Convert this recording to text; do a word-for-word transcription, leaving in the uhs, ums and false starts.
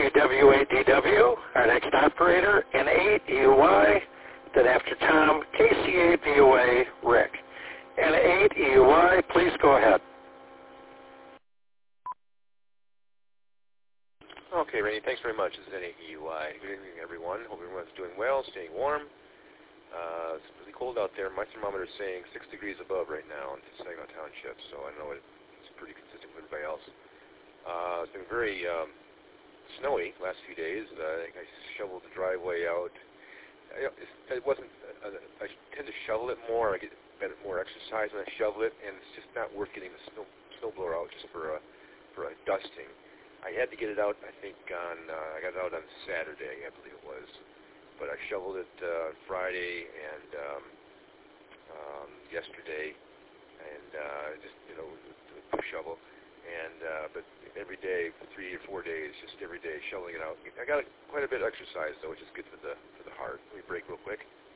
W A D W, our next operator, and eight E Y, then after Tom, K C A V O A, Rick. And eight E Y, please go ahead. Okay, Rainey, thanks very much. This is N eight E Y. Good evening, everyone. Hope everyone's doing well, staying warm. Uh, it's really cold out there. My thermometer is saying six degrees above right now in Saginaw Township, so I know it's pretty consistent with everybody else. Uh, it's been very um, snowy last few days. Uh, I think I shoveled the driveway out. I, it wasn't. Uh, I tend to shovel it more. I get better, more exercise when I shovel it, and it's just not worth getting the snow snowblower out just for a for a dusting. I had to get it out. I think on uh, I got it out on Saturday, I believe it was. But I shoveled it uh, Friday and um, um, yesterday, and uh, just you know with the shovel. And uh, but every day for three or four days, just every day shoveling it out. I got quite a bit of exercise though, which is good for the for the heart. Let me break real quick.